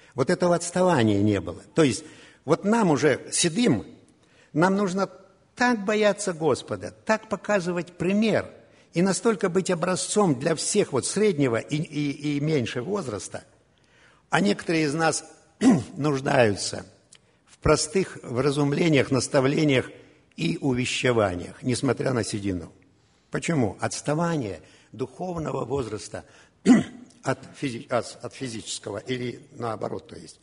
Вот этого отставания не было. То есть, вот нам уже седым, нам нужно так бояться Господа, так показывать пример и настолько быть образцом для всех вот среднего и меньшего возраста. А некоторые из нас нуждаются в простых вразумлениях, наставлениях и увещеваниях, несмотря на седину. Почему? Отставание духовного возраста от физического или наоборот, то есть.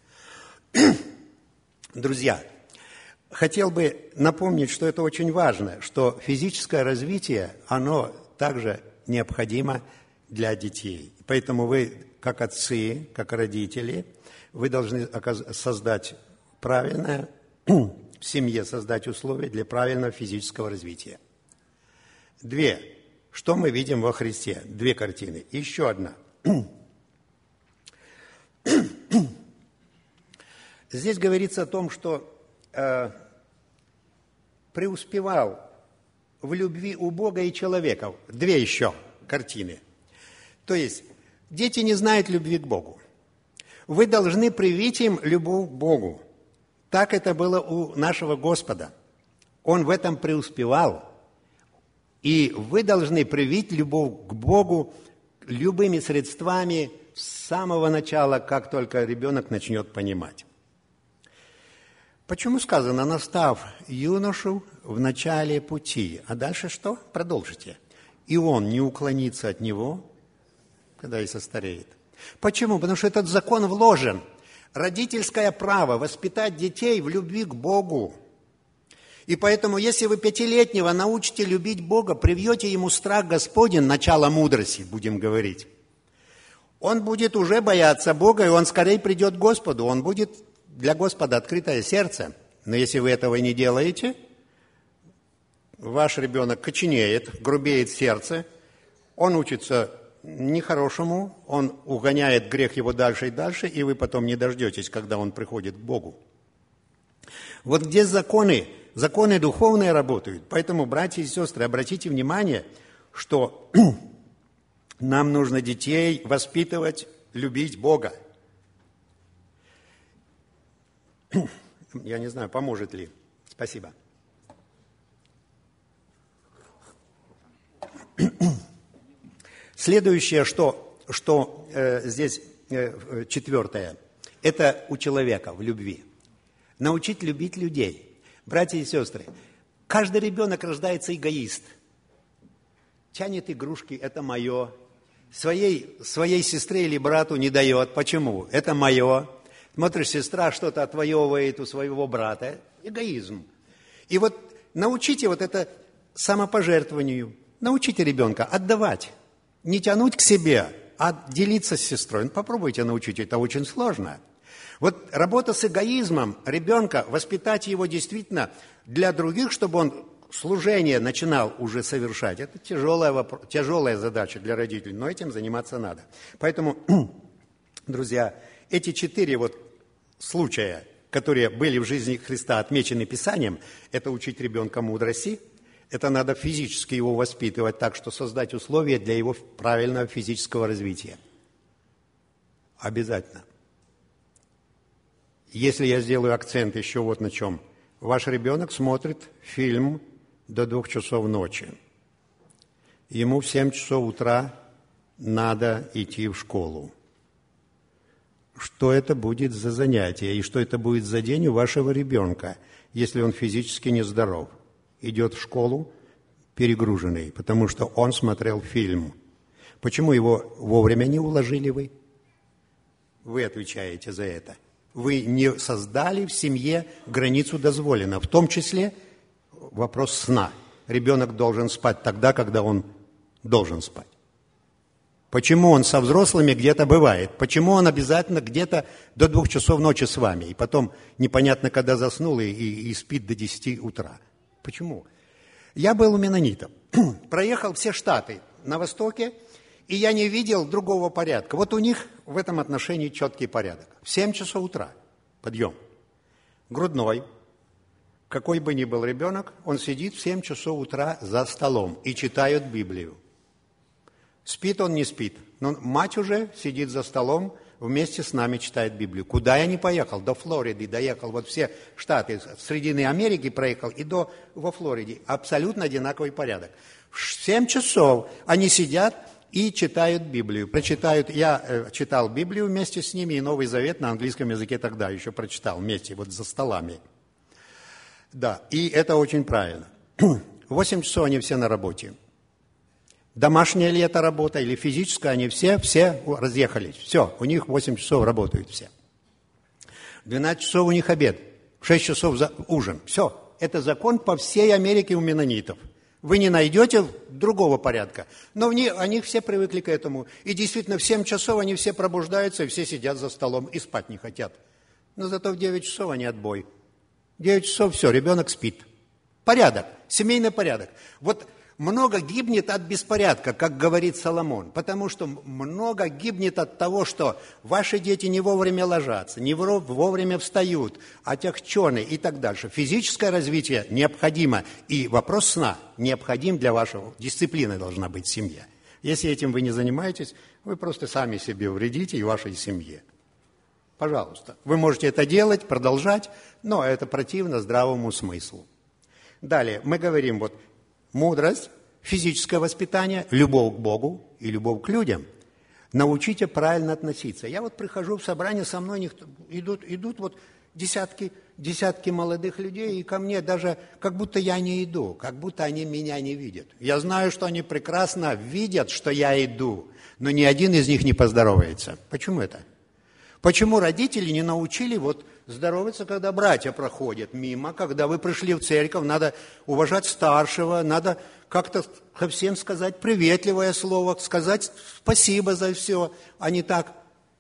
Друзья, хотел бы напомнить, что это очень важно, что физическое развитие, оно также необходимо для детей. Поэтому вы, как отцы, как родители, вы должны создать правильное, в семье создать условия для правильного физического развития. Две. Что мы видим во Христе? Две картины. Еще одна. Здесь говорится о том, что преуспевал в любви у Бога и человека. Две еще картины. То есть, дети не знают любви к Богу. Вы должны привить им любовь к Богу. Так это было у нашего Господа. Он в этом преуспевал. И вы должны привить любовь к Богу любыми средствами с самого начала, как только ребенок начнет понимать. Почему сказано, настав юношу в начале пути? А дальше что? Продолжите. И он не уклонится от него, когда и состареет. Почему? Потому что этот закон вложен. Родительское право воспитать детей в любви к Богу. И поэтому, если вы 5-летнего научите любить Бога, привьете ему страх Господень, начало мудрости, будем говорить, он будет уже бояться Бога, и он скорее придет к Господу. Он будет для Господа открытое сердце. Но если вы этого не делаете, ваш ребенок коченеет, грубеет сердце, он учится нехорошему, он угоняет грех его дальше и дальше, и вы потом не дождетесь, когда он приходит к Богу. Вот где законы духовные работают. Поэтому, братья и сестры, обратите внимание, что нам нужно детей воспитывать, любить Бога. Я не знаю, поможет ли. Спасибо. Следующее, что здесь четвертое, это у человека в любви. Научить любить людей. Братья и сестры, каждый ребенок рождается эгоист. Тянет игрушки, это мое. Своей сестре или брату не дает. Почему? Это мое. Смотришь, сестра что-то отвоевывает у своего брата. Эгоизм. И вот научите вот это самопожертвованию. Научите ребенка отдавать. Не тянуть к себе, а делиться с сестрой. Ну, попробуйте научить, это очень сложно. Вот работа с эгоизмом ребенка, воспитать его действительно для других, чтобы он служение начинал уже совершать, это тяжелая задача для родителей, но этим заниматься надо. Поэтому, друзья, эти 4 вот случая, которые были в жизни Христа отмечены Писанием, это учить ребенка мудрости, это надо физически его воспитывать так, что создать условия для его правильного физического развития. Обязательно. Если я сделаю акцент еще вот на чем. Ваш ребенок смотрит фильм до 2 часов ночи. Ему в 7 часов утра надо идти в школу. Что это будет за занятие и что это будет за день у вашего ребенка, если он физически нездоров? Идет в школу перегруженный, потому что он смотрел фильм. Почему его вовремя не уложили вы? Вы отвечаете за это. Вы не создали в семье границу дозволено, в том числе вопрос сна. Ребенок должен спать тогда, когда он должен спать. Почему он со взрослыми где-то бывает? Почему он обязательно где-то до 2 часов ночи с вами, и потом непонятно, когда заснул и спит до 10 утра? Почему? Я был у меннонитов, проехал все штаты на востоке, и я не видел другого порядка. Вот у них в этом отношении четкий порядок. В 7 часов утра подъем. Грудной, какой бы ни был ребенок, он сидит в 7 часов утра за столом и читает Библию. Спит он, не спит. Но мать уже сидит за столом, вместе с нами читает Библию. Куда я не поехал? До Флориды доехал, вот все штаты Срединной Америки проехал и во Флориде. Абсолютно одинаковый порядок. В 7 часов они сидят и читают Библию. Я читал Библию вместе с ними, и Новый Завет на английском языке тогда еще прочитал вместе, вот за столами. Да, и это очень правильно. В 8 часов они все на работе. Домашняя ли это работа или физическая, они все разъехались. Все, у них 8 часов работают все. В 12 часов у них обед, в 6 часов ужин. Все, это закон по всей Америке у меннонитов. Вы не найдете другого порядка. Но они все привыкли к этому. И действительно, в 7 часов они все пробуждаются, и все сидят за столом и спать не хотят. Но зато в 9 часов они отбой. 9 часов все, ребенок спит. Порядок, семейный порядок. Вот много гибнет от беспорядка, как говорит Соломон, потому что много гибнет от того, что ваши дети не вовремя ложатся, не вовремя встают, отягчены и так дальше. Физическое развитие необходимо, и вопрос сна необходим для вашего, дисциплина должна быть в семье. Если этим вы не занимаетесь, вы просто сами себе вредите и вашей семье. Пожалуйста, вы можете это делать, продолжать, но это противно здравому смыслу. Далее, мы говорим, вот, мудрость, физическое воспитание, любовь к Богу и любовь к людям. Научите правильно относиться. Я вот прихожу в собрание, со мной идут вот десятки молодых людей, и ко мне даже как будто я не иду, как будто они меня не видят. Я знаю, что они прекрасно видят, что я иду, но ни один из них не поздоровается. Почему это? Почему родители не научили вот здороваться, когда братья проходят мимо, когда вы пришли в церковь, надо уважать старшего, надо как-то ко всем сказать приветливое слово, сказать спасибо за все, а не так.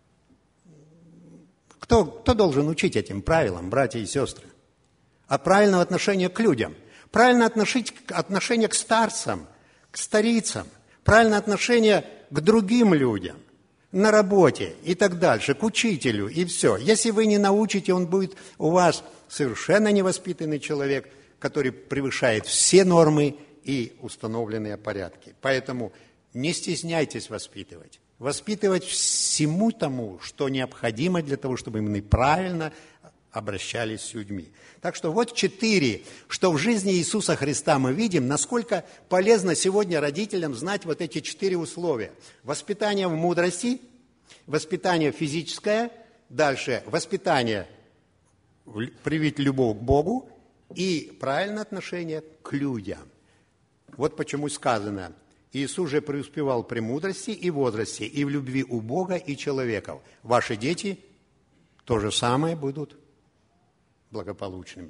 Кто должен учить этим правилам, братья и сестры? А правильного отношения к людям, правильное отношение к старцам, к старицам, правильное отношение к другим людям, на работе и так дальше, к учителю и все. Если вы не научите, он будет у вас совершенно невоспитанный человек, который превышает все нормы и установленные порядки. Поэтому не стесняйтесь воспитывать. Воспитывать всему тому, что необходимо для того, чтобы мы правильно обращались с людьми. Так что вот 4, что в жизни Иисуса Христа мы видим, насколько полезно сегодня родителям знать вот эти 4 условия. Воспитание в мудрости, воспитание физическое, дальше воспитание, привить любовь к Богу и правильное отношение к людям. Вот почему сказано, Иисус же преуспевал при мудрости и возрасте, и в любви у Бога и человеков. Ваши дети то же самое будут благополучными.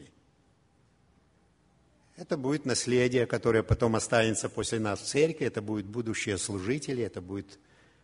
Это будет наследие, которое потом останется после нас в церкви, это будут будущие служители, это будет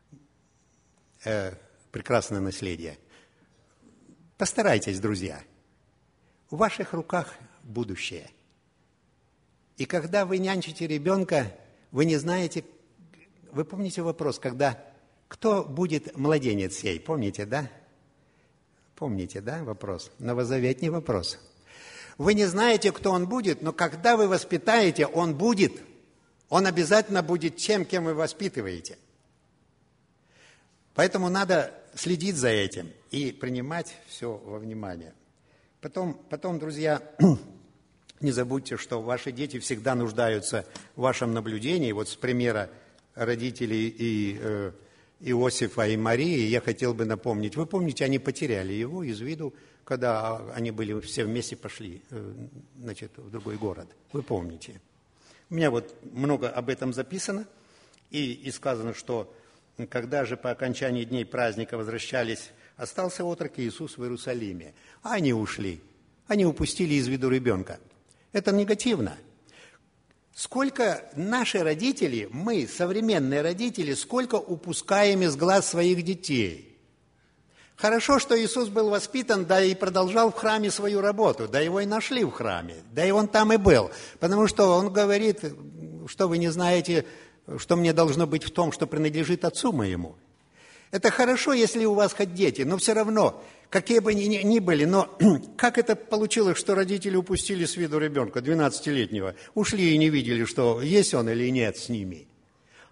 прекрасное наследие. Постарайтесь, друзья. В ваших руках будущее. И когда вы нянчите ребенка, вы не знаете, вы помните вопрос, когда кто будет младенец сей? Помните, да? Помните, да, вопрос? Новозаветний вопрос. Вы не знаете, кто он будет, но когда вы воспитаете, он будет. Он обязательно будет тем, кем вы воспитываете. Поэтому надо следить за этим и принимать все во внимание. Потом, друзья, не забудьте, что ваши дети всегда нуждаются в вашем наблюдении. Вот с примера родителей и Иосифа и Марии я хотел бы напомнить. Вы помните, они потеряли его из виду, когда они были все вместе пошли, в другой город. Вы помните. У меня вот много об этом записано, и сказано, что когда же по окончании дней праздника возвращались, остался отрок Иисус в Иерусалиме. А они ушли, они упустили из виду ребенка. Это негативно. Сколько наши родители, мы, современные родители, сколько упускаем из глаз своих детей. Хорошо, что Иисус был воспитан, да и продолжал в храме свою работу, да его и нашли в храме, да и он там и был. Потому что он говорит, что вы не знаете, что мне должно быть в том, что принадлежит отцу моему. Это хорошо, если у вас хоть дети, но все равно, какие бы ни были, но как это получилось, что родители упустили с виду ребенка 12-летнего, ушли и не видели, что есть он или нет с ними.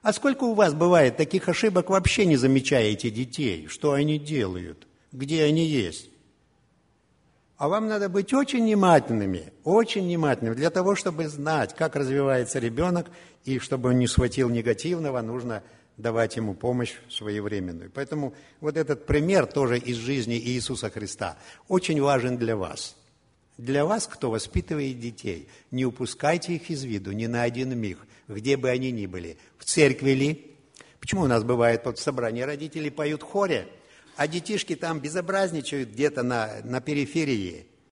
А сколько у вас бывает таких ошибок, вообще не замечаете детей, что они делают, где они есть? А вам надо быть очень внимательными для того, чтобы знать, как развивается ребенок, и чтобы он не схватил негативного, нужно давать ему помощь своевременную. Поэтому вот этот пример тоже из жизни Иисуса Христа очень важен для вас. Для вас, кто воспитывает детей, не упускайте их из виду ни на один миг, где бы они ни были. В церкви ли? Почему у нас бывает вот в собрании родители поют в хоре, а детишки там безобразничают где-то на периферии?